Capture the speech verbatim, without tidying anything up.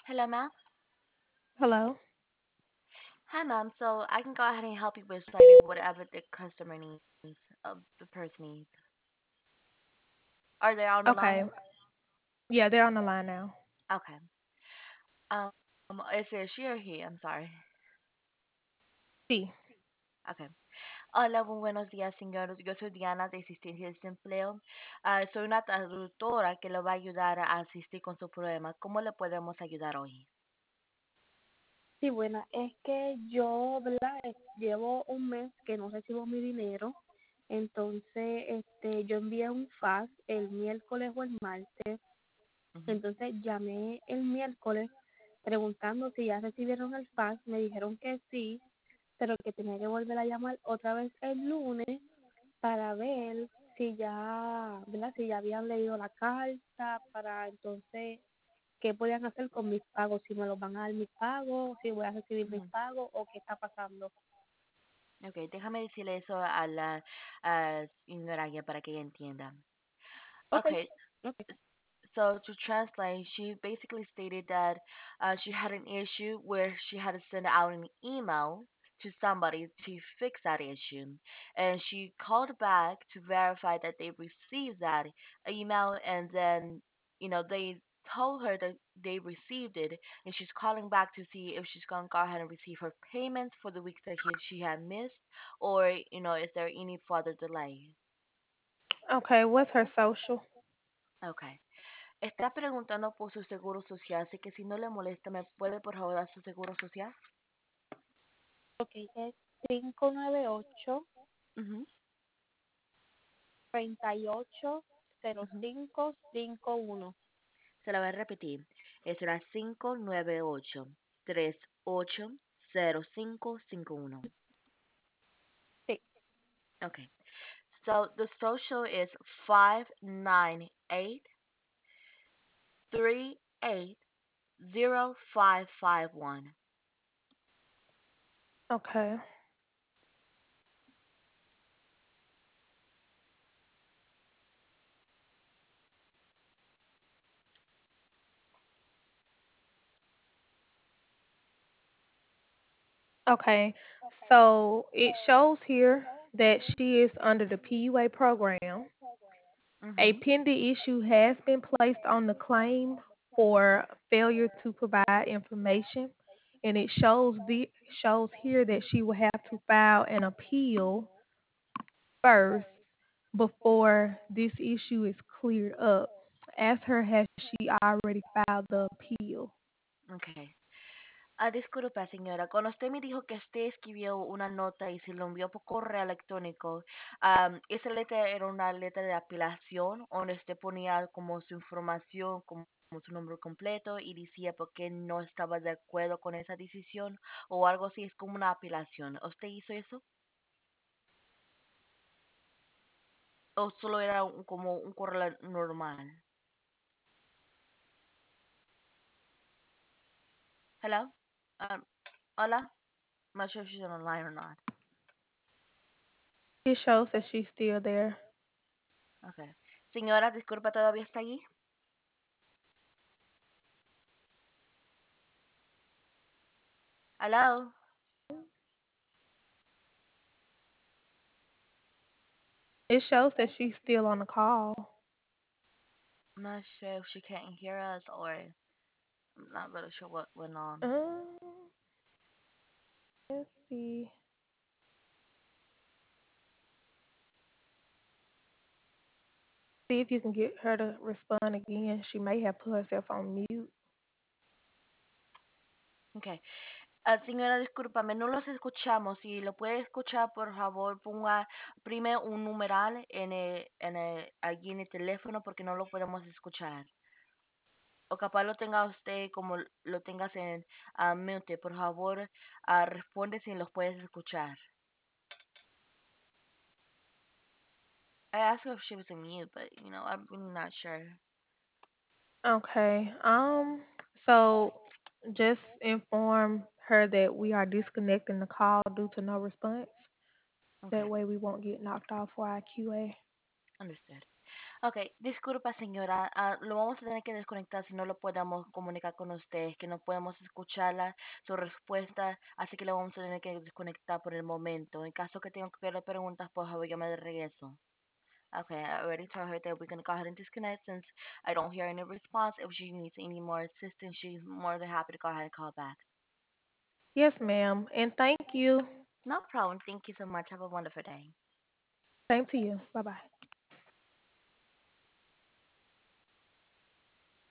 Hello, ma'am. Hello. Hi, ma'am. So I can go ahead and help you with slightly whatever the customer needs, uh, the person needs. Are they on the Okay. line? Yeah, they're on the line now. Okay. Um, is it she or he? I'm sorry. Sí. Okay. Hola, muy buenos días, señores. Yo soy Diana de Asistencia de Desempleo. Ah, soy una traductora que le va a ayudar a asistir con su problema. ¿Cómo le podemos ayudar hoy? Sí, bueno, es que yo, ¿verdad? Eh, Llevo un mes que no recibo mi dinero, entonces este, yo envié un fax el miércoles o el martes, Ujú, entonces llamé el miércoles preguntando si ya recibieron el fax, me dijeron que sí, pero que tenía que volver a llamar otra vez el lunes para ver si ya, ¿verdad? Si ya habían leído la carta, para entonces qué podían hacer con mis pagos, si me los van a dar mis pagos, si voy a recibir mis ujú. pagos o qué está pasando. Ok, déjame decirle eso a la a señora Aya para que ella entienda. Ok, Okay, ok, so to translate, she basically stated that uh, she had an issue where she had to send out an email to somebody to fix that issue, and she called back to verify that they received that email, and then you know they told her that they received it, and she's calling back to see if she's gonna go ahead and receive her payments for the weeks that he, she had missed, or you know is there any further delay? Okay, what's her social? Okay. Está preguntando por su seguro social, así que si no le molesta, ¿me puede por favor dar su seguro social? ok, es cinco nueve ocho, Ujú, treinta y ocho, cero ujú. cinco cinco uno. Se la voy a repetir. Es la cinco nueve ocho tres ocho cero cinco cinco uno. Sí, Okay. So the social is five nine eight three eight zero five five one. Okay. Okay. So it shows here that she is under the P U A program. A Mhm. pending issue has been placed on the claim for failure to provide information, and it shows the shows here that she will have to file an appeal first before this issue is cleared up. Ask her, has she already filed the appeal? Okay. Ah, disculpa, señora. Cuando usted me dijo que usted escribió una nota y se lo envió por correo electrónico, am, esa letra era una letra de apelación donde usted ponía como su información, como su nombre completo y decía por qué no estaba de acuerdo con esa decisión o algo así. Es como una apelación. ¿Usted hizo eso? ¿O solo era un- como un correo normal? Hello? Um, hola? I'm not sure if she's on the line or not. It shows that she's still there. Okay. Señora, disculpa, ¿todavía está allí? Hello? It shows that she's still on the call. I'm not sure if she can't hear us or I'm not really sure what went on. Um, let's see. See if you can get her to respond again. She may have put herself on mute. Okay. Ah, señora, discúlpame, no los escuchamos. Si lo puede escuchar, por favor, ponga primero un numeral en el, en el, allí en el teléfono porque no lo podemos escuchar. O capaz lo tenga usted como lo tengas en ah, mute. Por favor, ah, responde si los puedes escuchar. I asked her if she was in mute, but you know, I'm really not sure. Okay. Um. So just inform her that we are disconnecting the call due to no response. Okay, That way we won't get knocked off for our Q A. understood. Ok, disculpa señora, ah, lo vamos a tener que desconectar si no lo podemos comunicar con usted, que no podemos escucharla, su respuesta, así que lo vamos a tener que desconectar por el momento. En caso que tenga que hacer preguntas, por favor, llame de regreso. Okay, I already told her that we're gonna go ahead and disconnect since I don't hear any response. If she needs any more assistance, she's more than happy to go ahead and call back. Yes, ma'am. And thank you. No problem. Thank you so much. Have a wonderful day. Same to you. Bye bye.